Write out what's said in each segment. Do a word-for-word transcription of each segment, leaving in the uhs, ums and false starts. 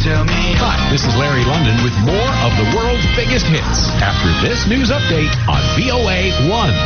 tell me. Hi, this is Larry London with more of the world's biggest hits after this news update on V O A one.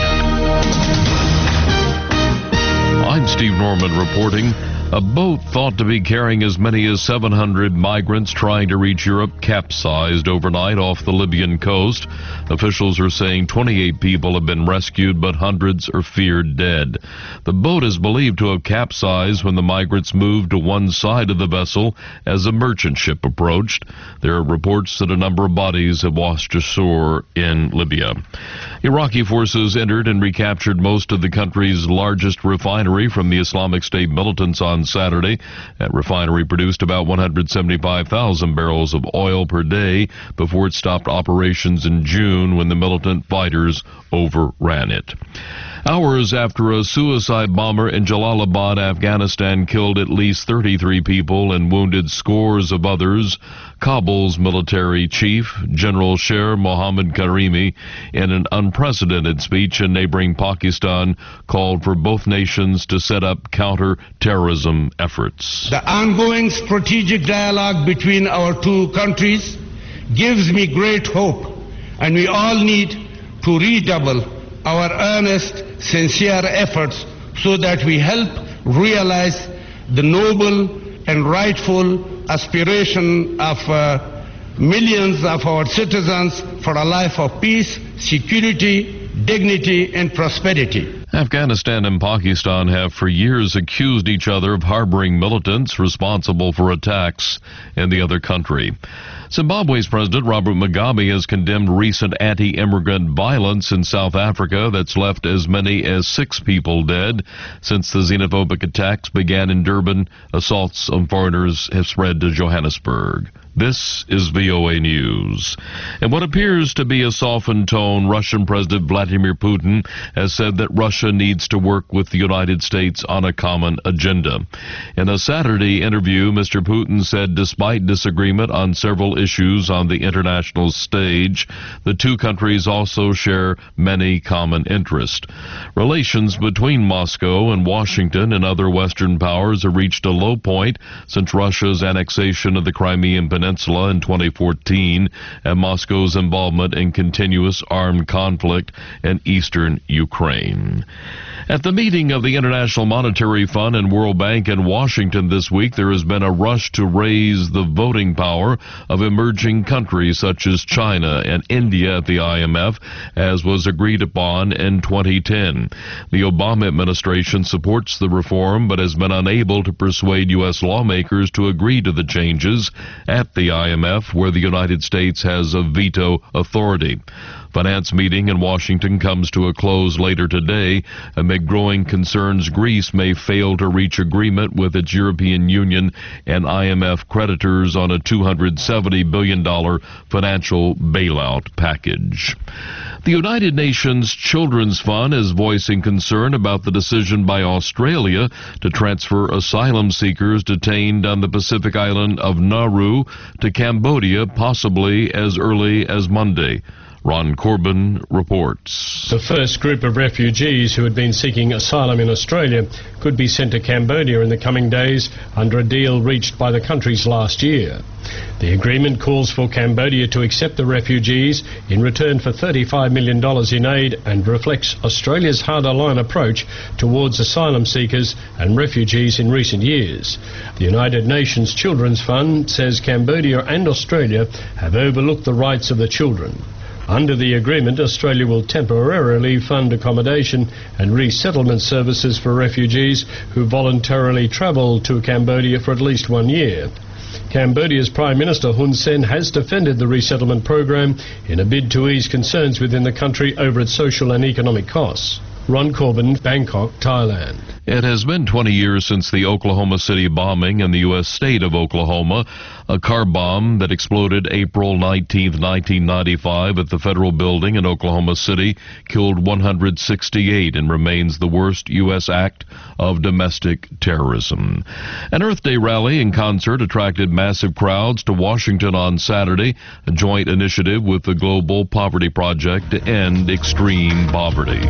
I'm Steve Norman reporting. A boat thought to be carrying as many as seven hundred migrants trying to reach Europe capsized overnight off the Libyan coast. Officials are saying twenty-eight people have been rescued, but hundreds are feared dead. The boat is believed to have capsized when the migrants moved to one side of the vessel as a merchant ship approached. There are reports that a number of bodies have washed ashore in Libya. Iraqi forces entered and recaptured most of the country's largest refinery from the Islamic State militants on Saturday. That refinery produced about one hundred seventy-five thousand barrels of oil per day before it stopped operations in June when the militant fighters overran it. Hours after a suicide bomber in Jalalabad, Afghanistan, killed at least thirty-three people and wounded scores of others, Kabul's military chief, General Sher Mohammad Karimi, in an unprecedented speech in neighboring Pakistan, called for both nations to set up counter-terrorism efforts. The ongoing strategic dialogue between our two countries gives me great hope, and we all need to redouble our earnest, sincere efforts so that we help realize the noble and rightful aspiration of uh, millions of our citizens for a life of peace, security, dignity, and prosperity. Afghanistan and Pakistan have for years accused each other of harboring militants responsible for attacks in the other country. Zimbabwe's President Robert Mugabe has condemned recent anti-immigrant violence in South Africa that's left as many as six people dead. Since the xenophobic attacks began in Durban, assaults on foreigners have spread to Johannesburg. This is V O A News. In what appears to be a softened tone, Russian President Vladimir Putin has said that Russia needs to work with the United States on a common agenda. In a Saturday interview, Mister Putin said despite disagreement on several issues on the international stage, the two countries also share many common interests. Relations between Moscow and Washington and other Western powers have reached a low point since Russia's annexation of the Crimean Peninsula in twenty fourteen and Moscow's involvement in continuous armed conflict in eastern Ukraine. At the meeting of the International Monetary Fund and World Bank in Washington this week, there has been a rush to raise the voting power of emerging countries such as China and India at the I M F, as was agreed upon in twenty ten. The Obama administration supports the reform but has been unable to persuade U S lawmakers to agree to the changes at the I M F, where the United States has a veto authority. Finance meeting in Washington comes to a close later today amid growing concerns Greece may fail to reach agreement with its European Union and I M F creditors on a two hundred seventy billion dollars financial bailout package. The United Nations Children's Fund is voicing concern about the decision by Australia to transfer asylum seekers detained on the Pacific island of Nauru to Cambodia, possibly as early as Monday. Ron Corbin reports. The first group of refugees who had been seeking asylum in Australia could be sent to Cambodia in the coming days under a deal reached by the countries last year. The agreement calls for Cambodia to accept the refugees in return for thirty-five million dollars in aid and reflects Australia's harder line approach towards asylum seekers and refugees in recent years. The United Nations Children's Fund says Cambodia and Australia have overlooked the rights of the children. Under the agreement, Australia will temporarily fund accommodation and resettlement services for refugees who voluntarily travel to Cambodia for at least one year. Cambodia's Prime Minister Hun Sen has defended the resettlement program in a bid to ease concerns within the country over its social and economic costs. Ron Corbin, Bangkok, Thailand. It has been twenty years since the Oklahoma City bombing in the U S state of Oklahoma. A car bomb that exploded April nineteenth, nineteen ninety-five at the federal building in Oklahoma City killed one hundred sixty-eight and remains the worst U S act of domestic terrorism. An Earth Day rally and concert attracted massive crowds to Washington on Saturday, a joint initiative with the Global Poverty Project to end extreme poverty.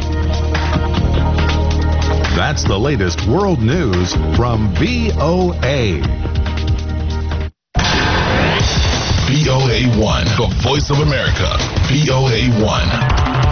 That's the latest world news from V O A. A one, the voice of America, V O A one.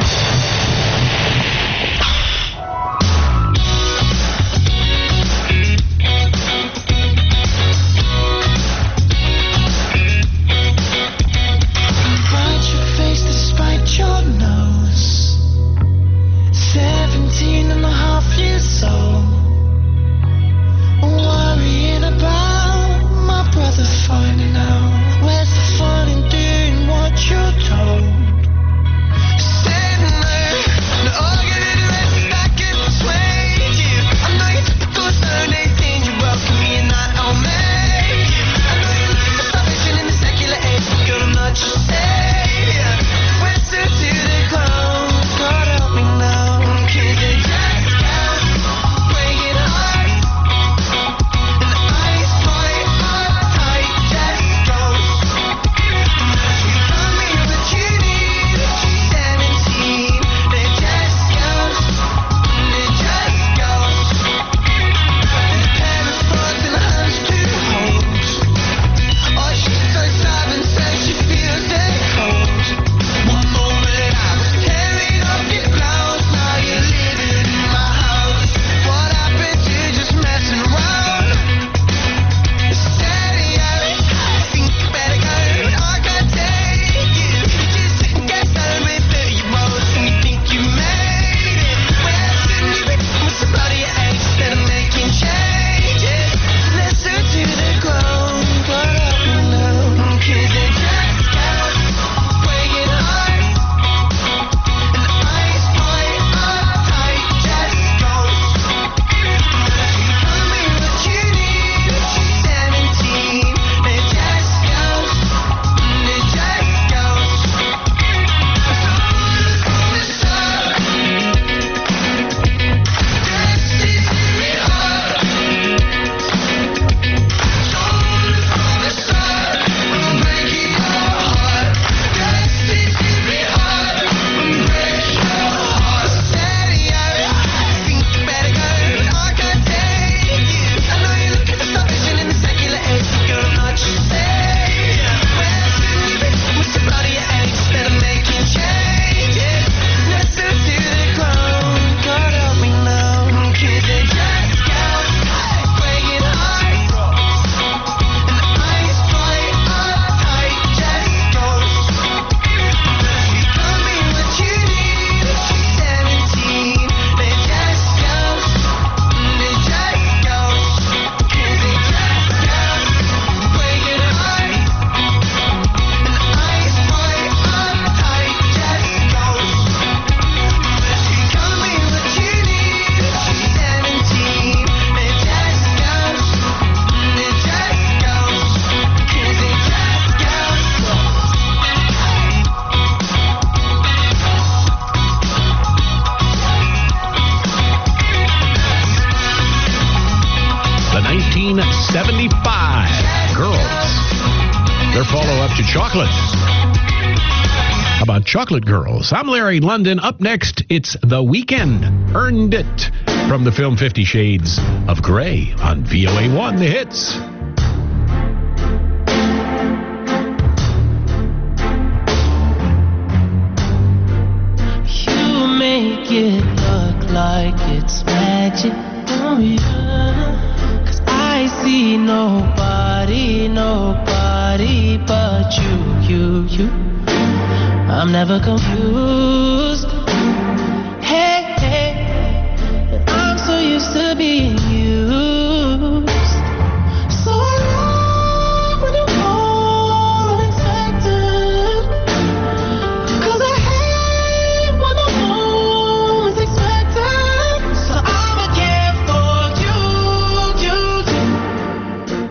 seventy-five Girls. Their follow-up to Chocolate. How about Chocolate Girls? I'm Larry London. Up next, it's The Weeknd. Earned It. From the film Fifty Shades of Grey on V O A one, The Hits. You make it look like it's magic, oh yeah. 'Cause I see nobody, nobody but you, you, you. I'm never confused. Hey, hey, I'm so used to being used. So long when you call unexpected. 'Cause I hate when the moment's expected. So I'ma care for you, you, you.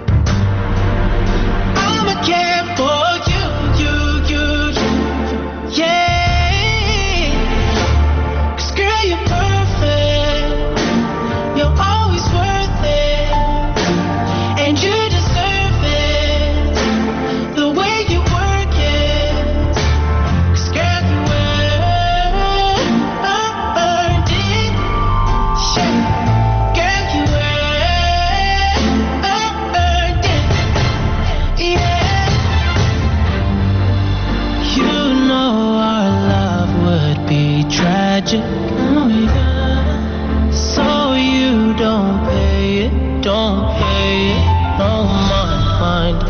I'ma care for you, you, you, you. Yeah.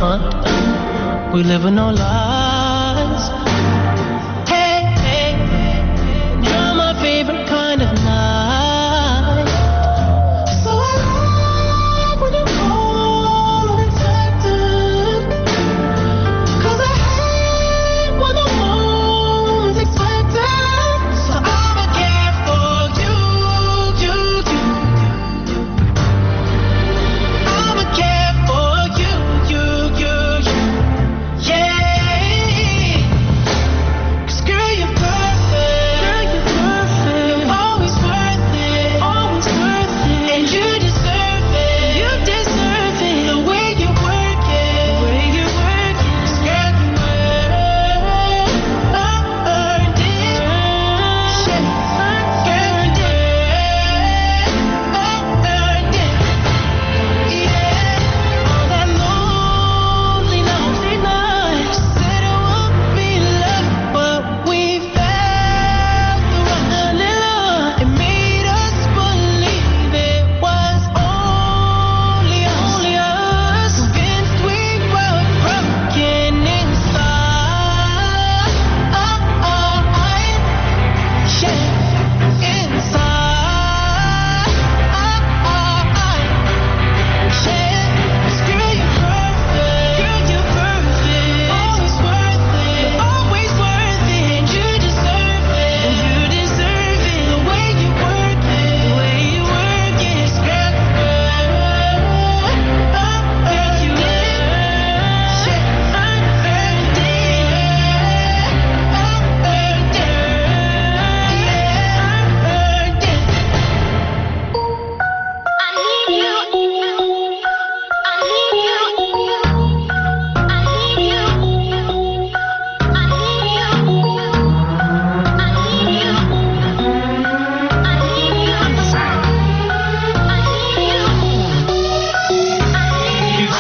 front. We living no lies. Hey, hey, you're my favorite kind of night. So I like when you're all unexpected. Cause I hate when the moment's expected. So I'ma care for you, you, you. I'ma care for you, you, you, you. Yeah. Cause girl, you're perfect. Girl, you're perfect. You're always worth it. Always worth it. And you deserve it. You deserve it. The way you work it. The way you work it. Cause girl, you earned it. Shit. Earned it. Earned it. Yeah. All that lonely, lonely night. Said it would be love, but we felt the rush. It made us believe it was only, only us. Convinced we were broken inside. Yeah, inside. Yeah, girl, you're perfect. Girl, you're perfect. Always worth it. You're always worth it. And you deserve it. And you deserve it. The way you work it. The way you work it. Girl, girl, you earned it. Earned it. Earned it. Yeah, earned it. I need you. I need you. I need you. I need you. I need you. I need you. I need you.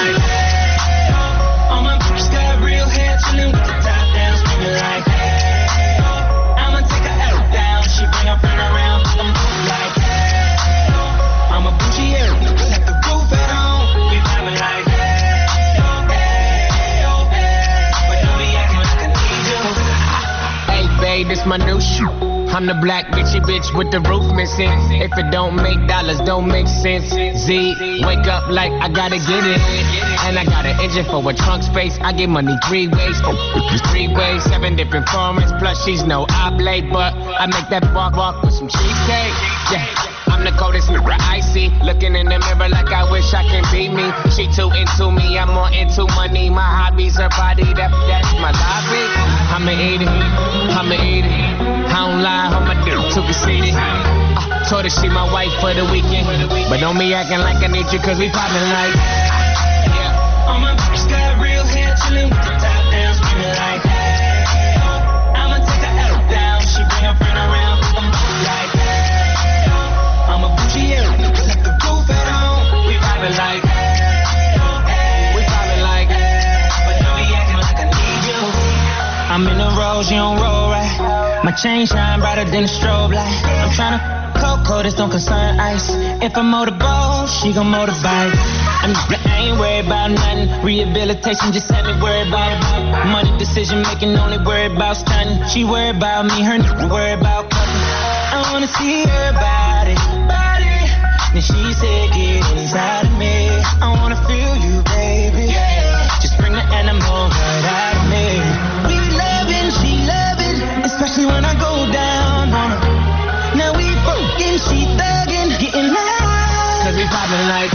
All my bitches got real hair, chillin' with the top down, screaming like, hey, oh. I'ma take her out down, she bring her friend around, I'm like, hey, oh. I'm a bougie air, like the roof at home, we vibing like, hey, oh, hey, oh, hey, but don't be acting like I need you. Hey, babe, this my new shoe. I'm the black bitchy bitch with the roof missing. If it don't make dollars, don't make sense. Z, wake up like I gotta get it. And I got an engine for a trunk space. I get money three ways. Three ways, seven different formats. Plus, she's no oblate, but I make that walk walk with some cheesecake. Yeah. I'm the coldest mirror I see. Looking in the mirror like I wish I can be me. She too into me, I'm more into money. My hobbies, her body, that, that's my lobby. I'ma eat it, I'ma eat it. I don't lie, I'ma do too conceited. Uh, told her she my wife for the weekend. But don't be acting like I need you, cause we poppin' like. Yeah. All my bitches got real hair, chillin' with the top down, screaming like, hey, oh. I'ma take her out down, she bring her friend around, I'm like, hey, oh. I'm a bougie air, like the roof at home, we vibing like, hey, oh, hey, We poppin' like. but don't be acting like I need you. I'm in the rose, you don't roll right. My chain shine brighter than a strobe light. I'm tryna cocoa, this don't concern ice. If I motorboat, she gon' motorbike. I'm, I ain't worried about nothing. Rehabilitation just had me worried about money. Decision making, only worried about stunning. She worried about me, her nigga worried about cutting. I wanna see her body, body. Then she said, get inside of me. I wanna feel you, baby. Just bring the animal right out of me. We loving, she loving, especially when I go down on her. Now we fucking, she thugging, getting loud. Cause we poppin' like.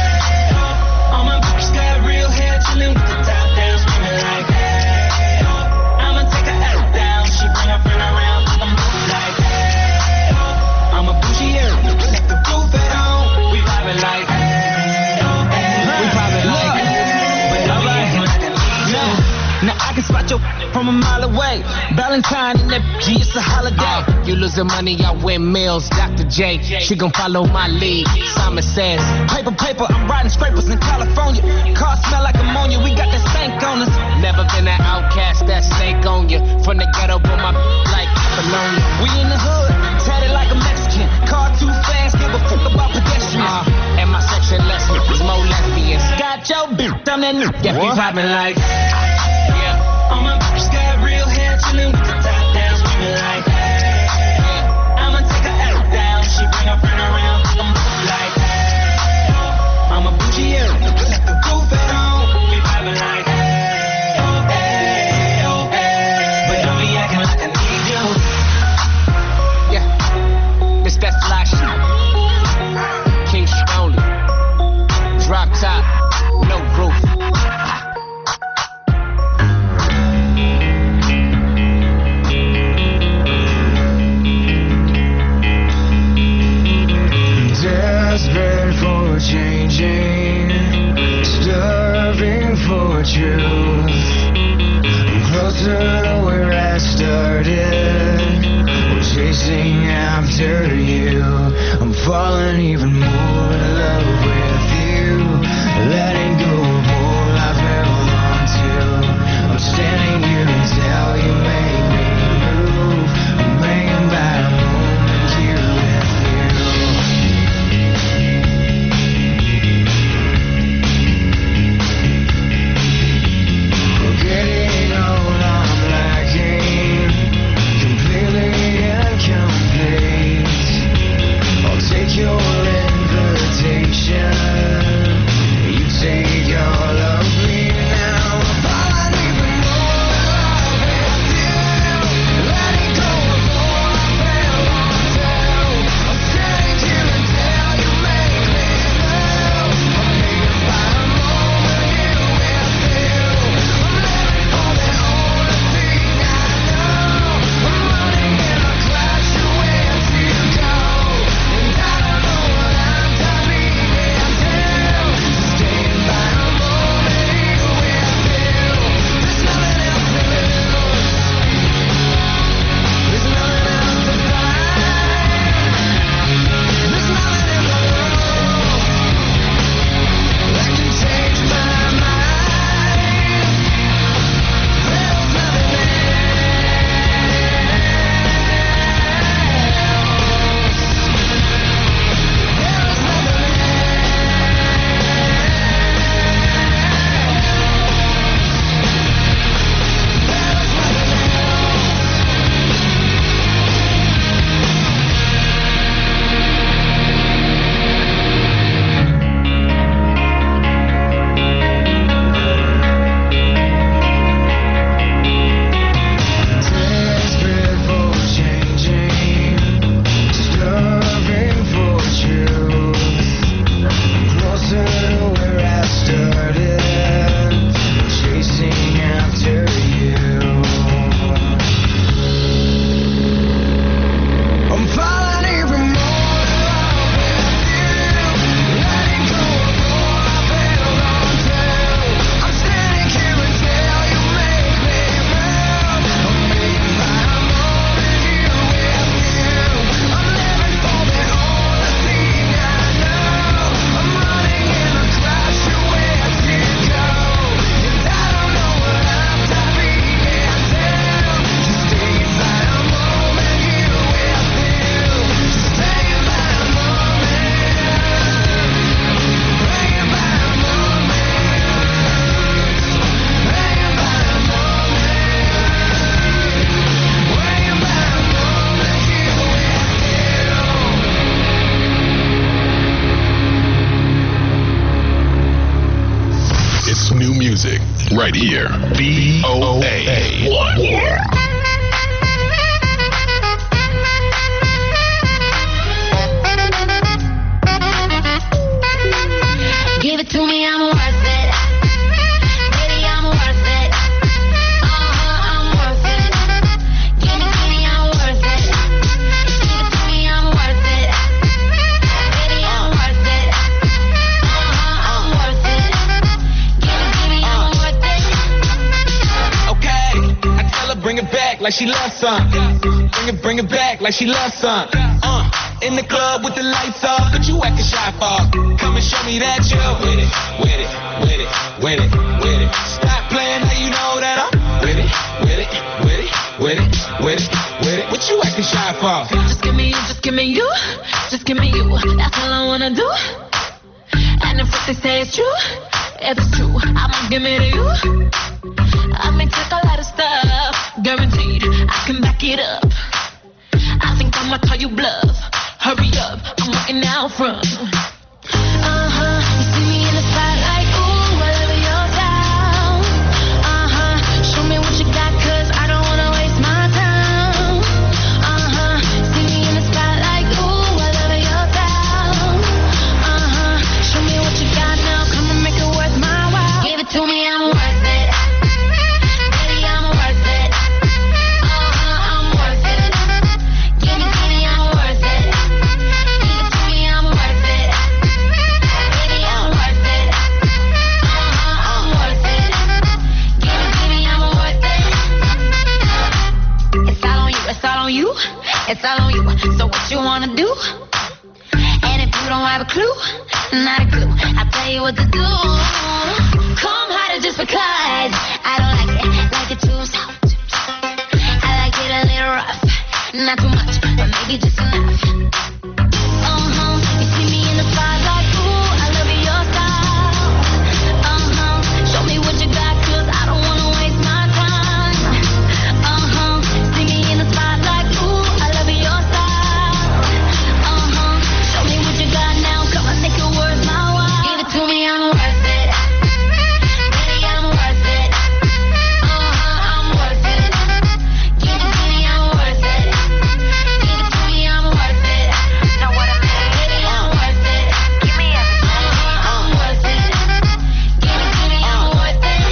All my bitches got real hair, chillin' with the top down, screaming like, hey, oh. I'ma take her out down, she bring her friend around, I'm like, hey, oh. I'm a bougie air, like the roof at home, we vibing like, hey, oh, hey, We poppin' like. but don't be acting like I need you. Now I can spot your from a mile away. Valentine and that G, it's a holiday. Uh, you losing money, I win meals. Doctor J, she gon' follow my lead. Simon says, paper, paper, I'm riding scrapers in California. Car smell like ammonia, we got that stank on us. Never been an outcast, that stank on you. From the ghetto, but my like Apollonia. We in the hood, tatted like a Mexican. Car too fast, give a fuck about pedestrians. Uh, and my section lesson is more lesbians. Got your bitch I'm that new. Yeah, be poppin' like. Yeah. All my bitches got real hair, chillin' with the top down, screamin' like. I'ma take her out down. She bring her friend around, I'm like. I'm a bougie, yeah. Let the roof at home. Be poppin' like. But don't be acting like I need you. Yeah, it's that fly shit. King Stone. Drop top, no roof. Desperate for changing, starving for truth. I'm closer to where I started. I'm chasing after you. I'm falling even more in love with you. Letting go of all I've held on to. I'm standing here until you make me move. I'm bringing back a moment here with you. Forgetting all I'm lacking, completely incomplete. I'll take your invitation. You take all of me now. All I need for more love is you. Letting go of all I fell onto. I'm standing here until you make me move. I'm thinking about a moment here with you. I'm living for the only thing I know. I'm running in a crash to where to go. And I don't know what I'm coming into. Staying by a moment here with you. There's nothing else to lose. There's nothing else to find. There's nothing in the world that can change my mind. There's nothing desperate for changing, starving for truth. Closer to where I started, chasing after you. I'm falling even more in love with you. Letting go of all I've held on to. I'm standing here until you make me move. I'm waiting by a moment here with you. I'm living for the only thing I know. I'm running in a crash to where to go. And I don't know what I'm diving into. Just staying by a moment here with you. Just staying by a moment. Bringing by a moment. Bringing by a moment. Bringing by a moment here with It's new music right here. B O A one. Give it to me, I'm worth it. Baby, I'm worth it. Uh-huh, I'm worth it. Give it to me, I'm worth it. Give it to me, I'm worth it. Baby, I'm worth it. Uh-huh, I'm worth it. Give it to me, I'm worth it. Okay, I tell her bring it back like she loves some. Bring it, bring it back like she loves some. Uh, in the club with the lights off, but you acting shy for. Come and show me that you're with it, with it, with it, with it, with it. Stop playing, now you know that I'm with it, with it, with it, with it, with it, with it. What you acting shy for? Just give me you, just give me you. Just give me you. That's all I wanna do. And if what they say is true, if it's true, I'ma give it to you. I may take a lot of stuff, guaranteed I can back it up. I think I'ma call you bluff. Hurry up, I'm waiting out front. Uh-huh, you see me in the spotlight, ooh, I love your style. Uh-huh, show me what you got, cause I don't wanna waste my time. Uh-huh, see me in the spotlight, ooh, I love your style. Uh-huh, show me what you got now, come and make it worth my while. Give it to me, I'm worth it. Baby, I'm worth it. Uh-huh, I'm worth it. Give it to me, I'm worth it. Give it to me, I'm worth it. Baby, I'm worth it. Uh-huh, I'm worth it. Give it to me, I'm worth it. It's all on you, it's all on you, it's all on you. So what you wanna do? And if you don't have a clue, not a clue, I'll tell you what to do. Come harder just because I don't like it, like it too soft. I like it a little rough, not too much, but maybe just enough. Uh-huh, you see me in the spotlight, ooh, I love your style. Uh-huh, show me what you got, cause I don't wanna waste my time. Uh-huh, see me in the spotlight, ooh, I love your style. Uh-huh, show me what you got now, come on, make it worth my while. Give it to me, I'm worth it. Baby, I'm worth it. Uh-huh, I'm worth it. Give it to me, I'm worth it. Give it to me, I'm worth it. Know what I mean? Baby, I'm worth it. Give me everything. Uh-huh, I'm worth it. Give it to me, I'm worth it.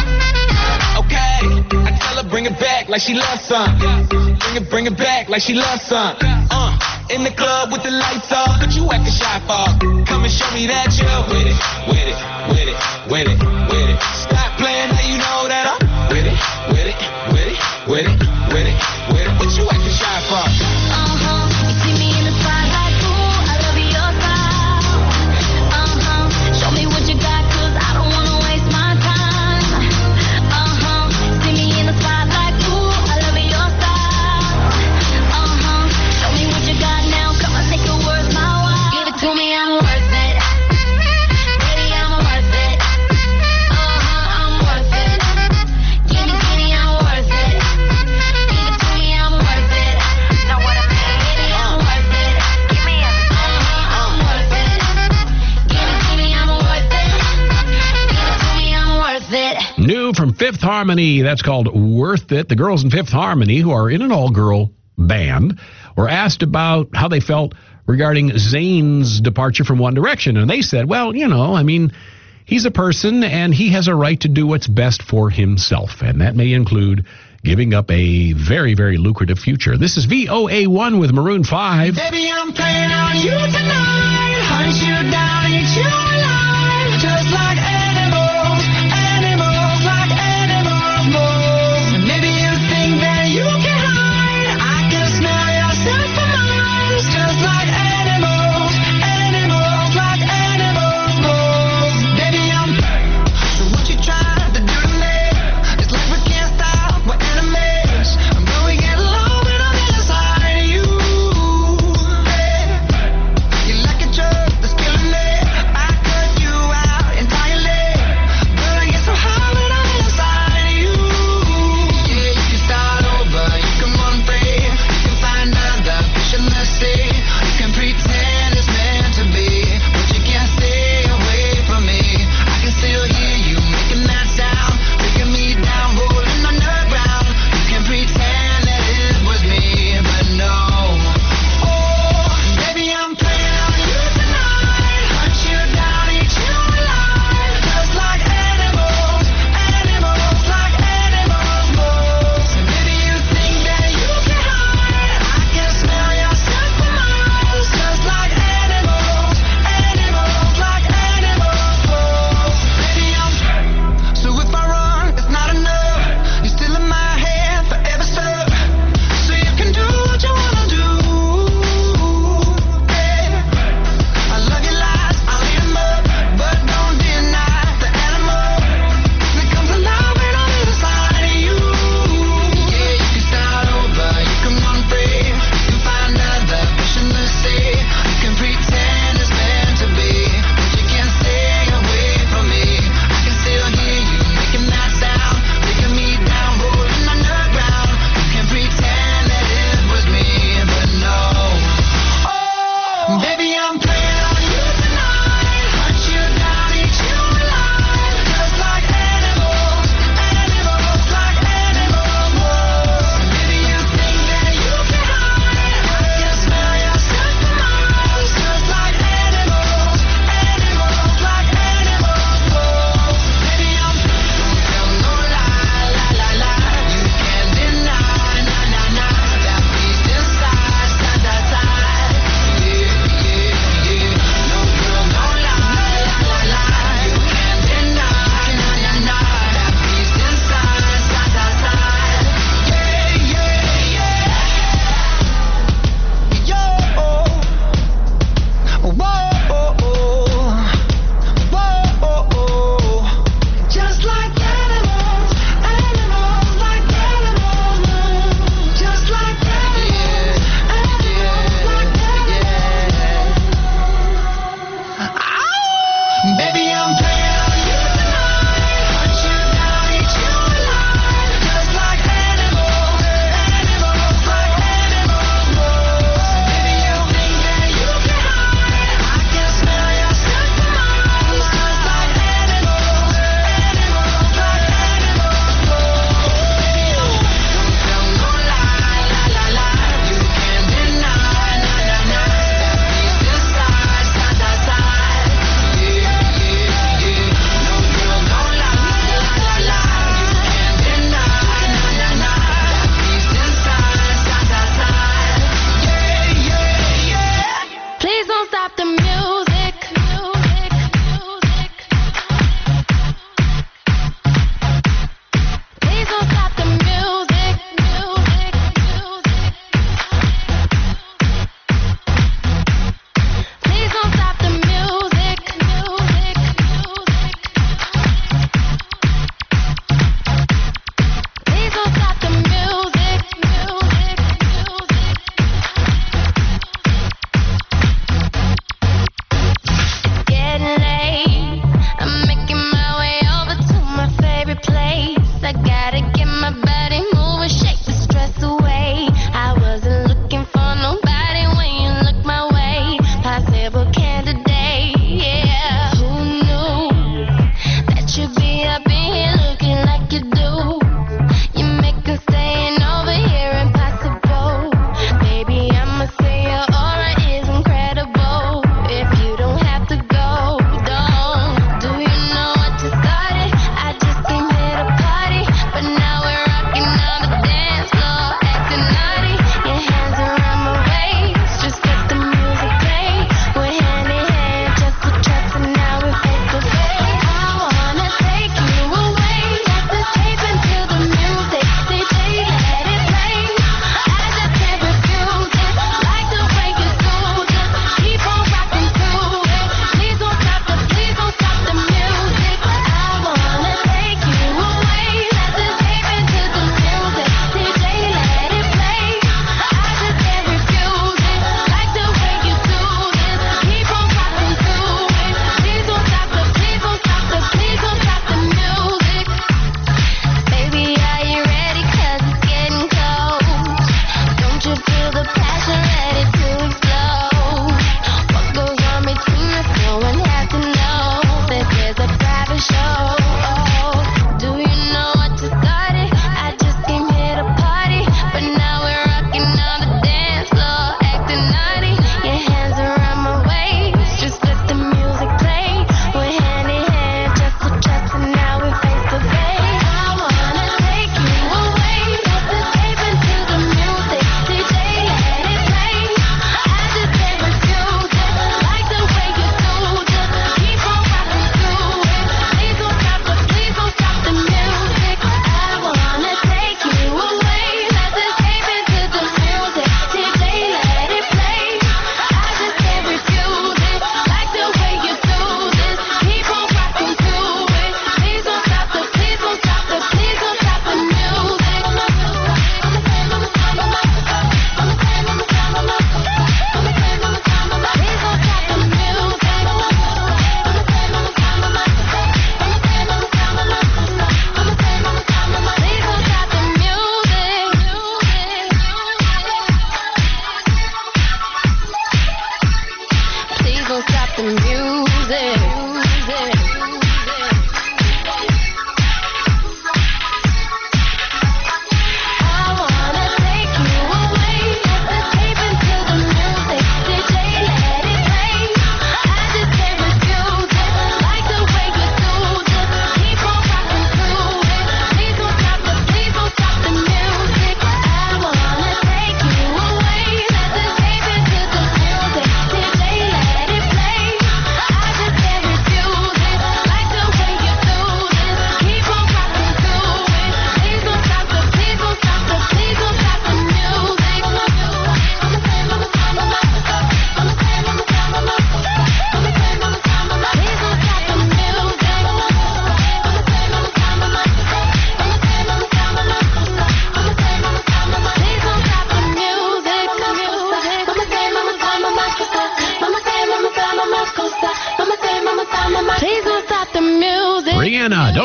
Okay, I tell her bring it back like she loves some. Bring it, bring it back like she loves some. Uh, in the club with the lights off, but you acting shy for. Come and show me that you're with it, with it, with it, with it, with it. Stop playing, now you know that I'm with it, with it, with it, with it, with it, with it. What you acting shy for? Uh-huh, you see me in the spotlight, ooh, I love your style. Uh-huh, show me what you got, cause I don't wanna waste my time. Uh-huh, see me in the spotlight, ooh, I love your style. Uh-huh, show me what you got now, come on, make it worth my while. Give it to me, I'm worth it. Baby, I'm worth it. Uh-huh, I'm worth it. Give it to me, I'm worth it. Give it to me, I'm worth it. Know what I mean? Baby, I'm worth it. Give me everything. Uh-huh, I'm worth it. Give it to me, I'm worth it. Give it to me, I'm worth it. New from Fifth Harmony, that's called Worth It. The girls in Fifth Harmony, who are in an all-girl band, were asked about how they felt regarding Zayn's departure from One Direction. And they said, well, you know, I mean, he's a person and he has a right to do what's best for himself. And that may include giving up a very, very lucrative future. This is V O A one with Maroon five. Baby, I'm playing on you tonight. Hunt you down, eat you alive. Just like animals, animals, like animals move. And maybe you think that you can hide. I can smell your scent for miles. Just like animals, animals, like animals move. Baby, I'm so what you trying to do to me? It's like we can't stop, we're enemies. I'm going to get low when I'm inside you. You like a drug that's killing me. I cut you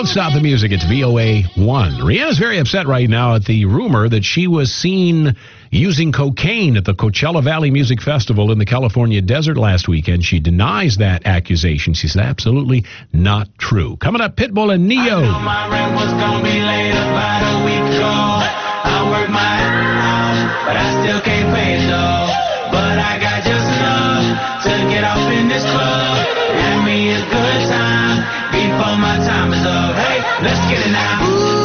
Don't stop the music. It's V O A one. Rihanna's very upset right now at the rumor that she was seen using cocaine at the Coachella Valley Music Festival in the California desert last weekend. She denies that accusation. She said absolutely not true. Coming up, Pitbull and Neo. I know my rent was gonna be late about a week ago. I work my ass off, but I still can't pay it though. But I got just enough to get off in this club. Have me a good time before my time is up. Hey, let's get it now.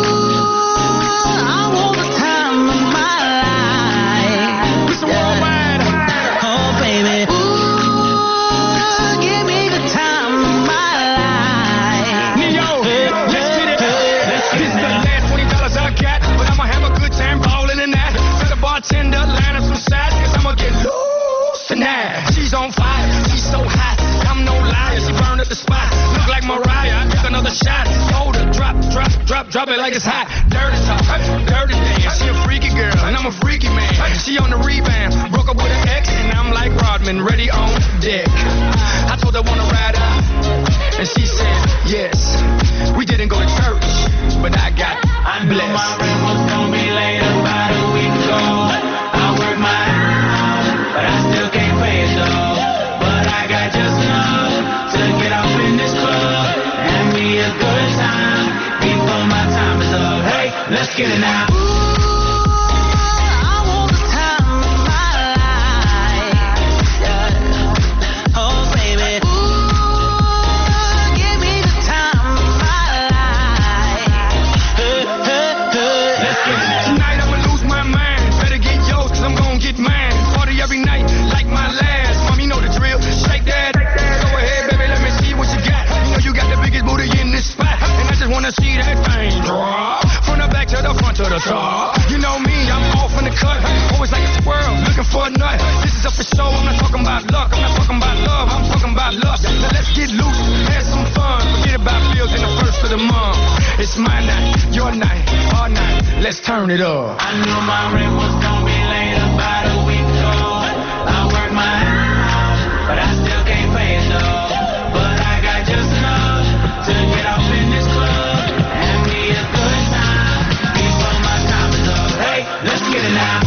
Bartender, line up some sides, cause I'ma get loose tonight. She's on fire, she's so hot, I'm no liar, she burned up the spot. Look like Mariah, I took another shot. Hold her, drop, drop, drop, drop it like it's hot. Dirty talk, dirty dance, she a freaky girl, and I'm a freaky man. She on the rebound, broke up with an ex, and I'm like Rodman, ready on deck. I told her wanna ride out, and she said yes. We didn't go to church, but I got I knew blessed. my rent was gonna be late about a week ago. I work my ass off, but I still can't pay it though. But I got just enough to get off in this club. Have me a good time before my time is up. Hey, let's get it now. See that thing drop from the back to the front to the top. You know me, I'm off in the cut. Always like a squirrel, looking for a nut. This is up for show. I'm not talking about luck. I'm not talking about love. I'm talking about lust. Now let's get loose, have some fun. Forget about bills in the first of the month. It's my night, your night, our night. Let's turn it up. I knew my rent was gonna be late about a week ago. I work my ass off, but I still can't pay it though. But I got just enough to get off in this club. Let's get it now.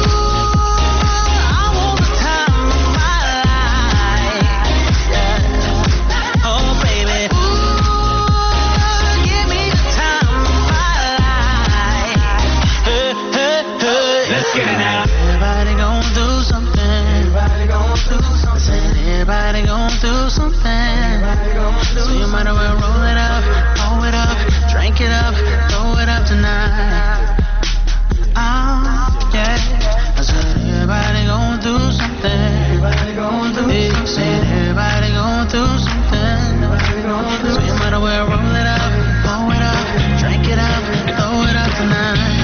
Everybody gon' do something. Everybody gon' do something. Everybody gon' do something. So you might as well roll it up, roll it up, drink it up, throw it up tonight. Oh, yeah. I said everybody gon' do something. Everybody gon' do something. Said everybody gon' do something. So you might as well roll it up, roll it up, drink it up, throw it up tonight.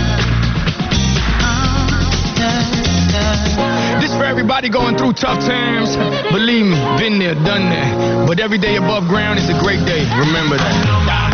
This for everybody going through tough times. Believe me, been there, done that. But every day above ground is a great day. Remember that.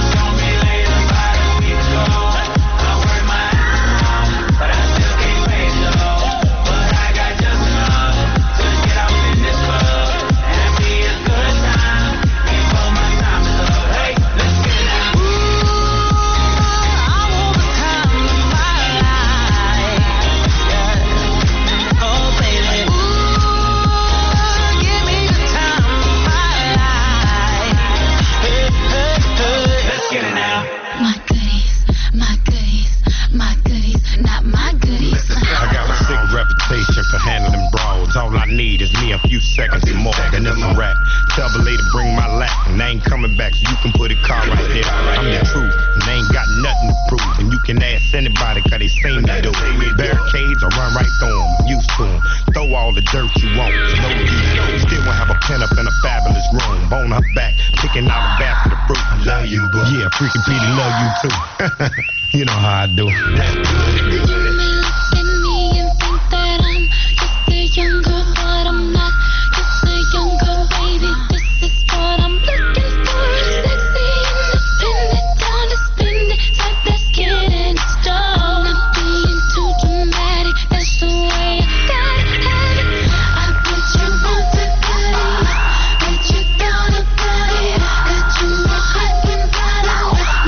For handling brawls, all I need is me a few seconds and more than it's a rap. Tell the lady bring my lap, and I ain't coming back, so you can put a car right there. I'm the truth, and they ain't got nothing to prove, and you can ask anybody, cause they seen me do it. Barricades, I run right through them, used to them. Throw all the dirt you want, no use. Still won't have a pen up in a fabulous room, bone her back, picking out a basket of fruit. I love you, boo. Yeah, freaking Petey love you too. You know how I do. Younger, but I'm not just a younger baby. This is what I'm looking for. Sexy, independent, down to spend it. Type that's getting started. Not being too dramatic, that's the way I gotta have it. I put you on the body, put you down the body. Got you all hot and bothered with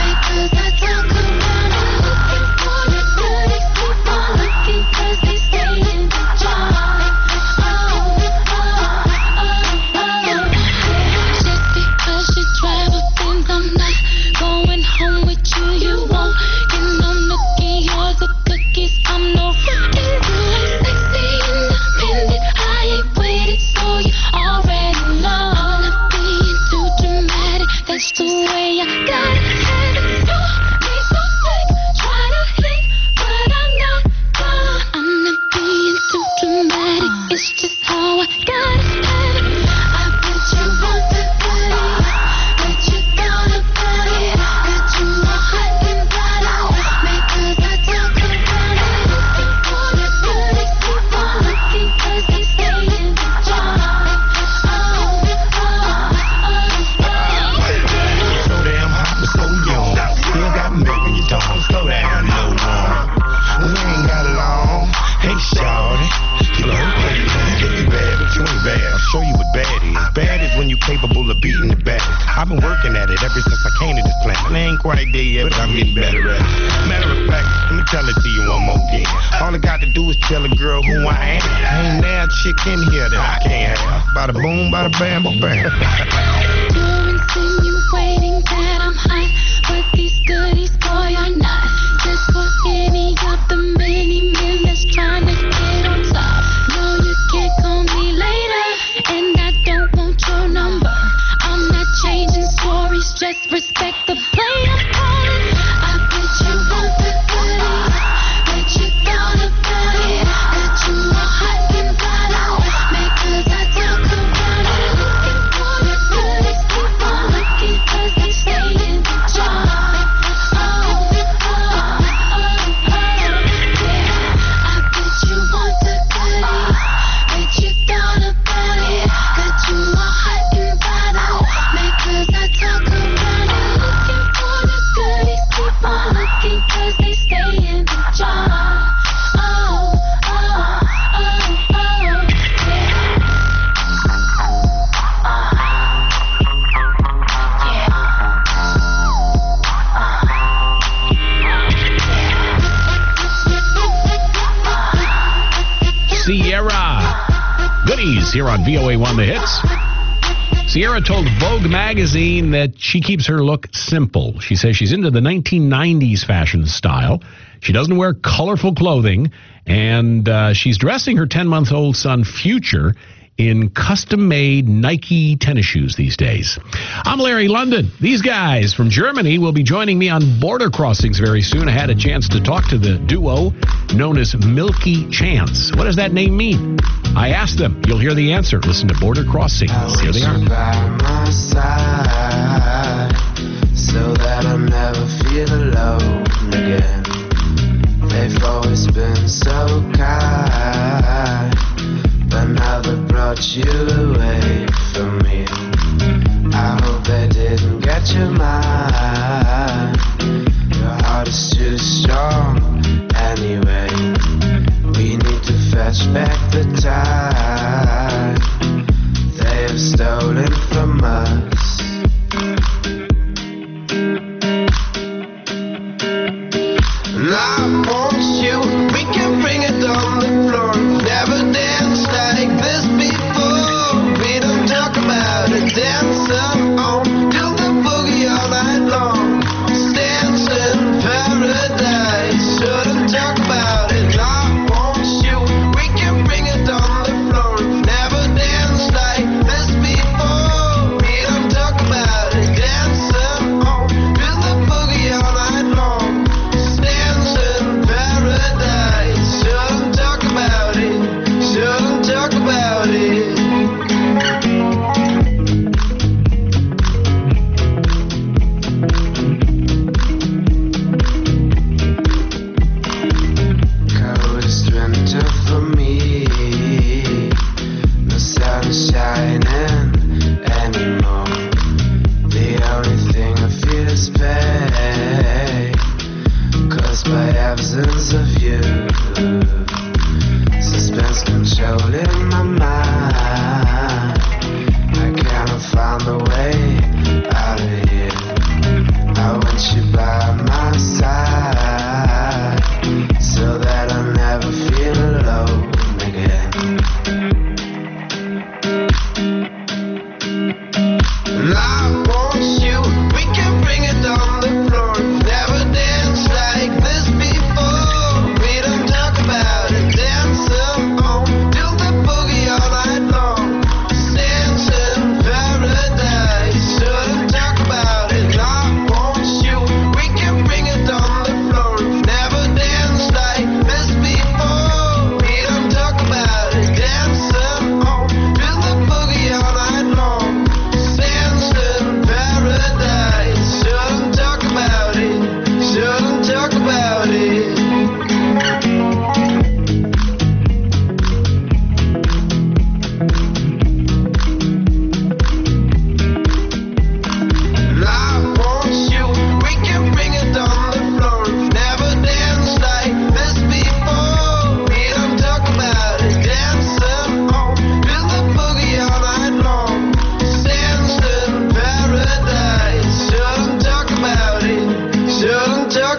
I've been working at it ever since I came to this planet. I ain't quite there yet, but I'm getting better at it. Matter of fact, let me tell it to you one more again. All I got to do is tell a girl who I am. Ain't now a chick in here that I can't have. Bada boom, bada bam, bam. You're insinuating that I'm hot, but these goodies, boy, are not. Just for any of the many men that's trying to get on top. No, you can't call me later, and I don't want your number. I'm not changing stories, just respect the play I'm calling. I bet you want the goodies, bet you thought about it, that you are hot and bothered, because I talk about it. Looking for the goodies, keep on looking, cause they stay in the jar. Oh, oh, oh, oh, yeah. I bet you want the goodies, bet you thought about it, that you are hot and bothered, because I talk about it. Looking for the goodies, keep on looking, cause they stay in the jar. Oh, oh, oh, oh, Sierra. Goodies here on V O A one The Hits. Sierra told Vogue magazine that she keeps her look simple. She says she's into the nineteen nineties fashion style. She doesn't wear colorful clothing, and uh, she's dressing her ten-month-old son, Future, in custom-made Nike tennis shoes these days. I'm Larry London. These guys from Germany will be joining me on Border Crossings very soon. I had a chance to talk to the duo known as Milky Chance. What does that name mean? I asked them. You'll hear the answer. Listen to Border Crossings. Here they are. By my side, so that I never feel alone again. They've always been so kind, but now they brought you away from me. I hope they didn't get your mind. Your heart is too strong anyway. We need to fetch back the time they have stolen from us. And I want you, we can bring it on the floor. Never danced like this before. We don't talk about it, dance on, do the boogie all night long.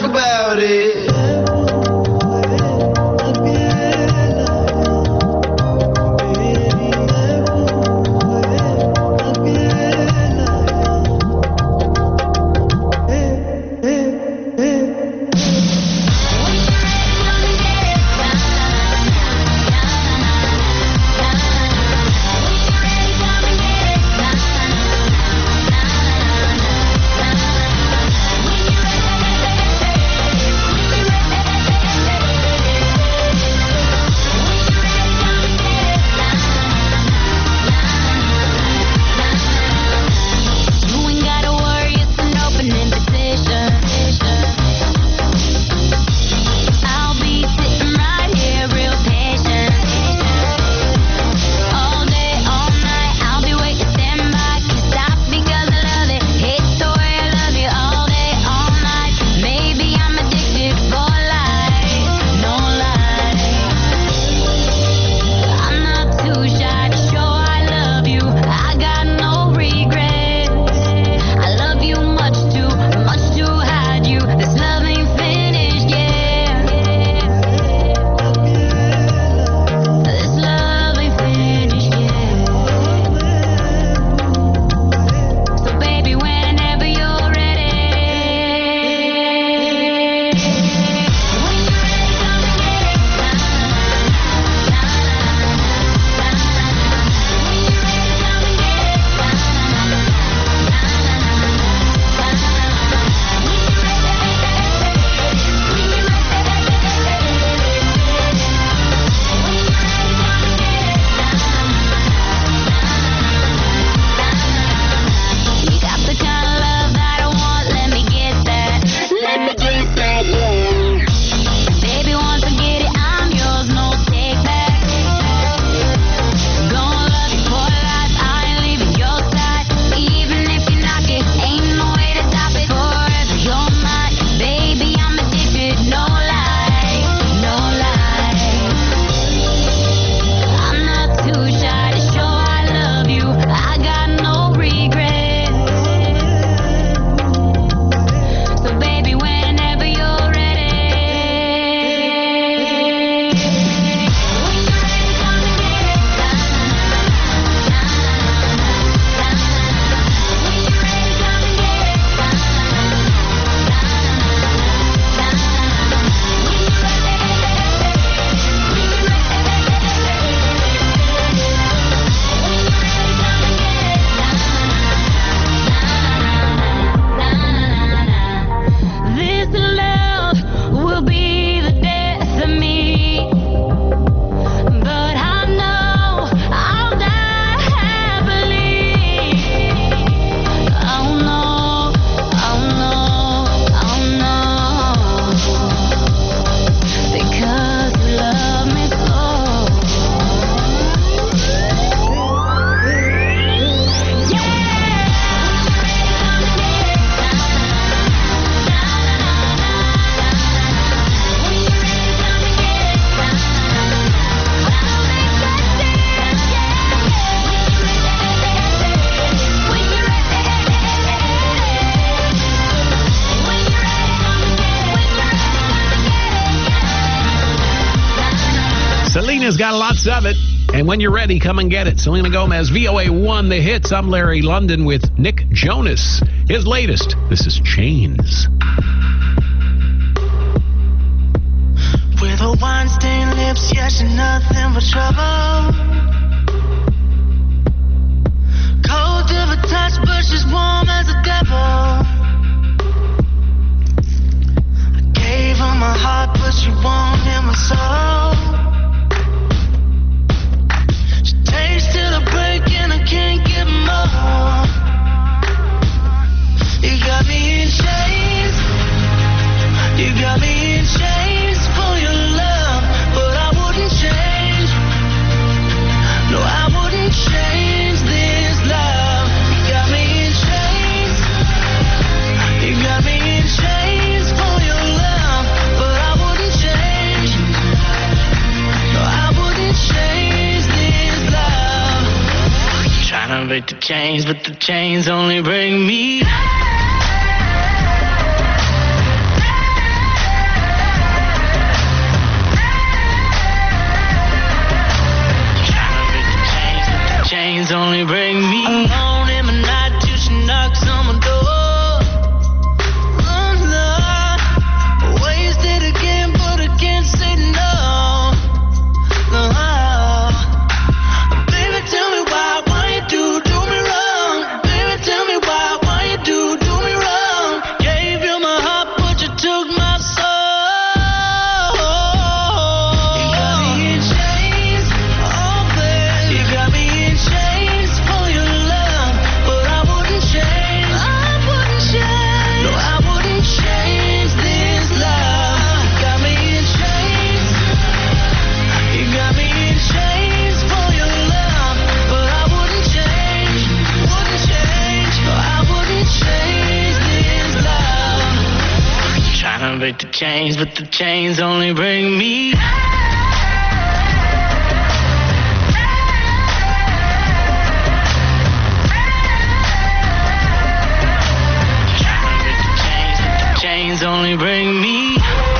about it. Selena's got lots of it. And when you're ready, come and get it. Selena Gomez, V O A one, The Hits. I'm Larry London with Nick Jonas. His latest, this is Chains. With her wine-stained lips, yeah, she's nothing but trouble. Cold to the touch, but she's warm as a devil. I gave her my heart, but she won't hear my soul. She takes till I break and I can't get more. You got me in chains. You got me in chains for your love, but I wouldn't change. No, I wouldn't change this love. You got me in chains. You got me in chains for your love, but I wouldn't change. No, I wouldn't change this love. Trying to break the chains, but the chains only break me. chains, but the chains only bring me. Chains only bring me.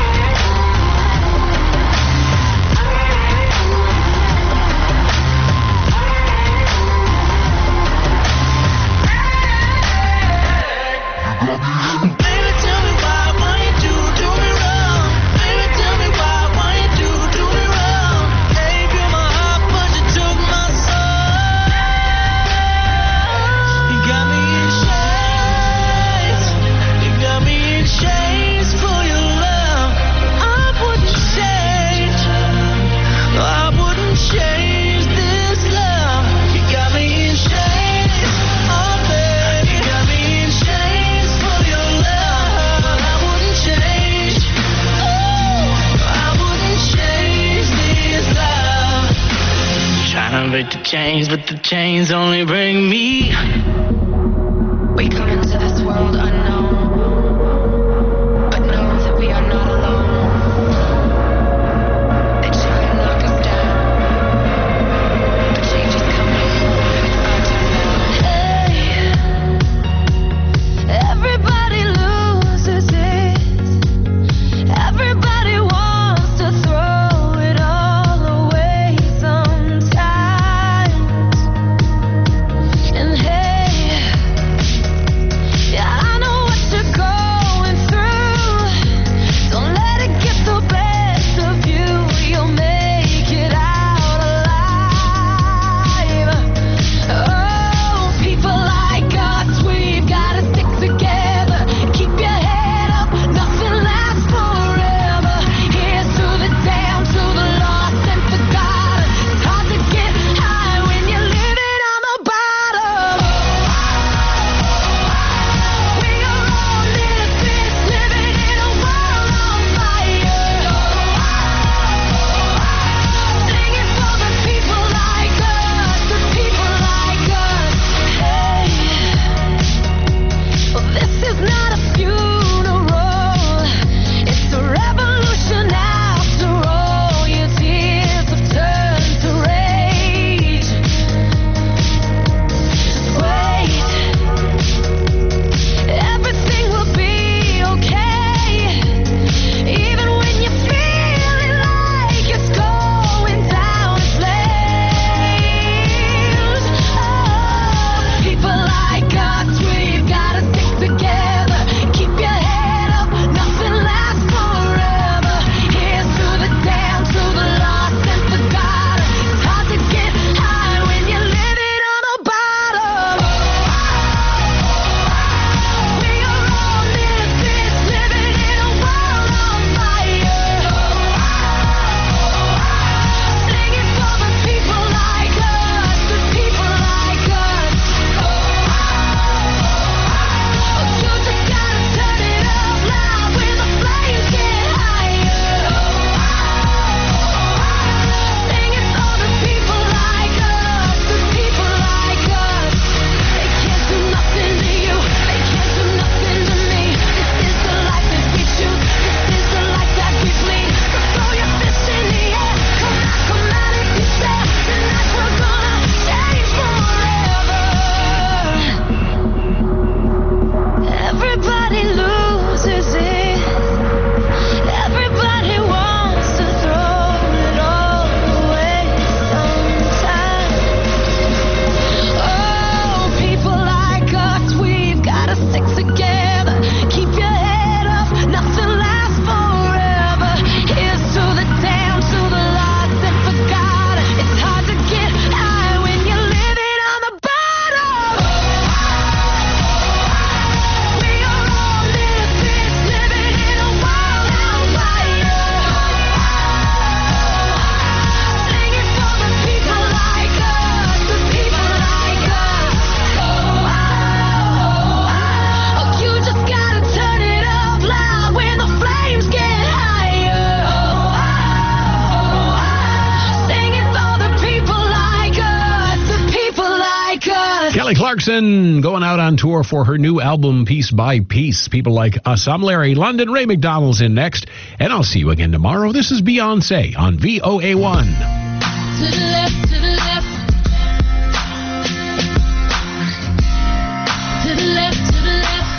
Baby, tell me why, why you do, do me wrong. Baby, tell me why, why you do, do me wrong. Gave you my heart, but you took my soul. You got me in chains. You got me in chains for your love. I wouldn't change. No, I wouldn't change this love. You got me in chains. Oh, baby, you got me in chains for your love. I wouldn't change. Oh, I wouldn't change this love. Trying to break the chains, but the chains only bring me. We come into this world unknown, but know that we are not alone. They try to knock us down, but change is coming. It's our time now. Hey, everybody loses it. Everybody wants to throw it all away sometimes. And hey, yeah, I know what Clarkson going out on tour for her new album, Piece by Piece. People like us. I'm Larry London. Ray McDonald's in next. And I'll see you again tomorrow. This is Beyonce on V O A one. To the left, to the left. To the left, to the left.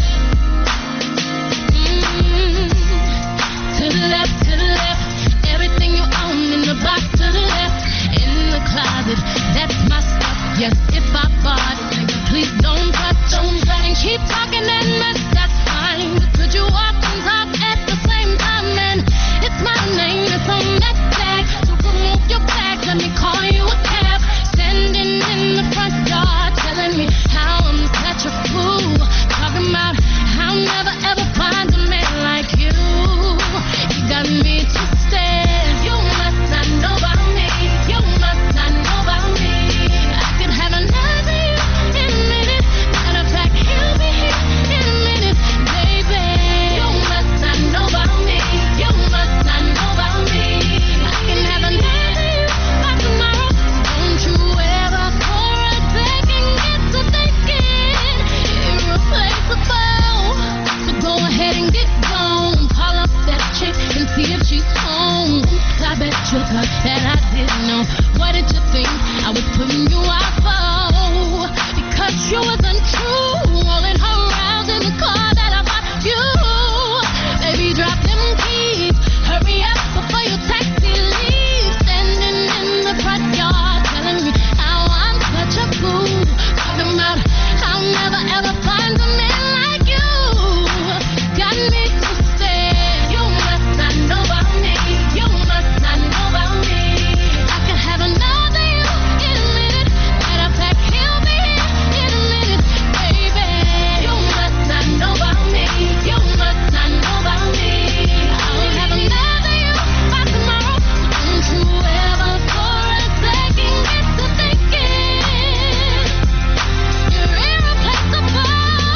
Mm-hmm. To the left, to the left. Everything you own in the box to the left. In the closet, that's my stuff. Yes, if I bought it, nigga, please don't touch, don't touch. And keep talking that mess, that's fine. But could you walk and talk at the same time? And it's my name that's on that tag. So remove your bag, let me call you a cab. Standing in the front yard, telling me how I'm such a fool. Talking about how I'll never ever find a man like you. You got me twisted. You must not know about me. You must not know about me. I could have another you in a minute. Matter of fact, he'll be here in a minute, baby. You must not know about me. You must not know about me. I can have another you by tomorrow. Don't you ever for a second get to thinking irreplaceable. So go ahead and get gone. Call up that chick and see if she's home. I bet you thought that I didn't know. What did you think I was putting you out for? Because you was untrue. Rolling her around in the car that I bought you. Baby, drop them keys. Hurry up before your taxi leaves. Standing in the front yard telling me how I'm such a fool. Talking about I'll never ever find a man like you. Got me twisted. You must not know about me. You must not know about me. I can have another you in a minute. Matter of fact, he'll be here in a minute, baby. You must not know about me. You must not know about me. I'll have another you by tomorrow. Don't you ever for a second get to thinking you're irreplaceable.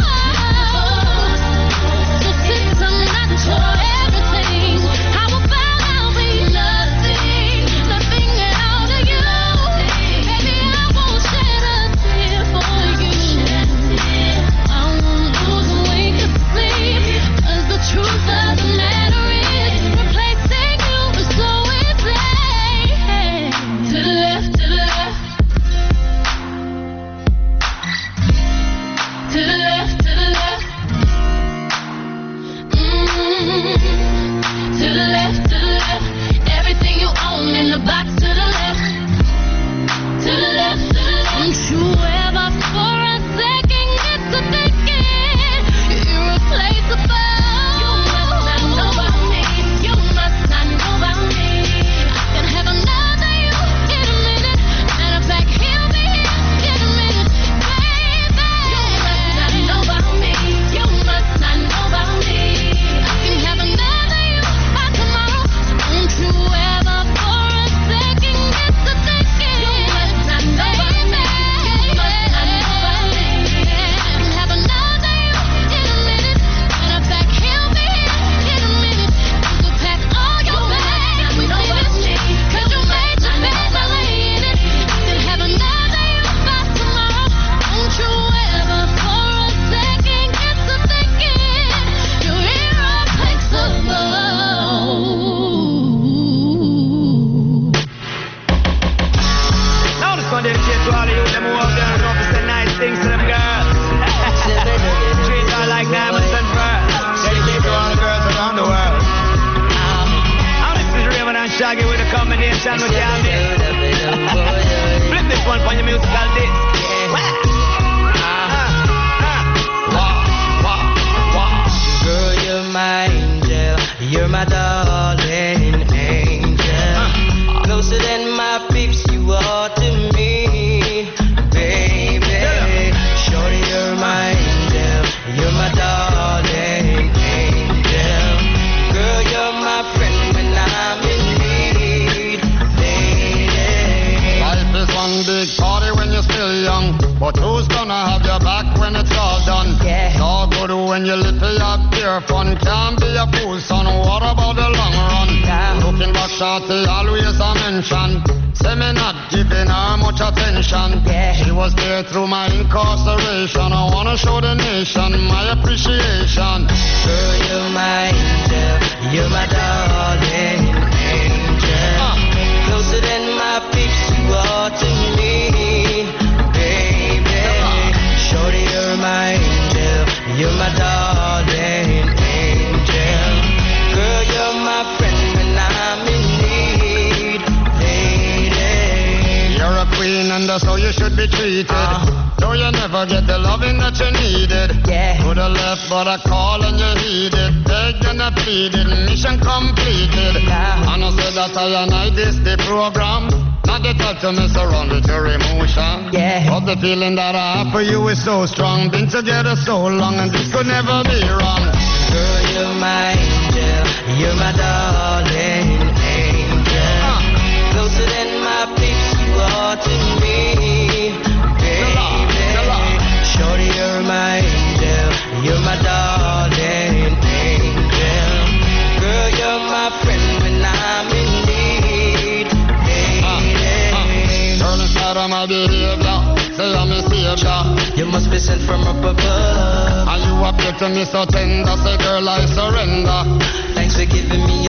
So since I'm not your everything, how about I'll be nothing, nothing out of you? Baby, I won't shed a tear for you. I won't lose a wink of sleep, 'cause the truth of the matter is replacing you is so easy. To the left, to the left. To the left, to the left. Mm-hmm. To the left, to the left. Everything you own in the box to the left. To the left, to the left. Don't you ever for a second get to thinking you're irreplaceable. You must not know about me. You must not know about me. I can have another you in a minute. Matter of fact, he'll be here in a minute, baby. You must not know about me. You must not know about me. I can have another you by tomorrow. Don't you ever for a second get to thinking you must not know about me. You must not know about me. I can have another you in a minute. Matter of fact, he'll be here in a minute. You can pack all your bags with me, 'cause you made your bed, I lay in it. I can have another you by tomorrow. Don't you ever for a second get to thinking you're irreplaceable. Now this one dedicated to all of you them who out there and know to say nice things to them girls. Treat her like diamonds and pearls. Dedicated to all the girls around the world. Now this is Raymond and Shaggy with a combination with Calvin. Flip this one for your musical disc. Girl, you're my angel. You're my darling angel. Closer than my peeps, you are to me, baby. Shorty, you're my angel. You're my darling angel. Girl, you're my friend when I'm in need, lady. Life is one big party when you're still young, but who's gonna have your back when it's all done? Yeah. No good when you little up pure fun. Can't be a fool, son. What about the long run? Yeah. Looking back, shorty, always a mention. mention. Say me not giving her much attention. Yeah. She was there through my incarceration. I wanna show the nation my appreciation. Girl, you're my angel, you're my darling angel. Uh. Closer than my peeps, you are to me, baby. Uh. Shorty, you're my angel, you're my darling angel. Girl, you're my friend when I'm in need, lady. You're a queen and that's how you should be treated. Uh. Though you never get the loving that you needed. Yeah. Could have left but I call and you heeded. Begged and I pleaded, mission completed. Yeah. And I said that I and I this the program. Not the type to mess around with your emotion. Yeah. But the feeling that I have for you is so strong. Been together so long and this could never be wrong. Girl, you're my angel, you're my darling angel. Uh. Closer than my peeps, you are to me, baby. Shorty, you're my angel, you're my darling angel. Girl, you're my friend when I'm in need, lady. Uh, uh. Girl, inside of my behavior, say I'm a savior. You must be sent from up above. And you appear to me so tender, say girl I surrender. Thanks for giving me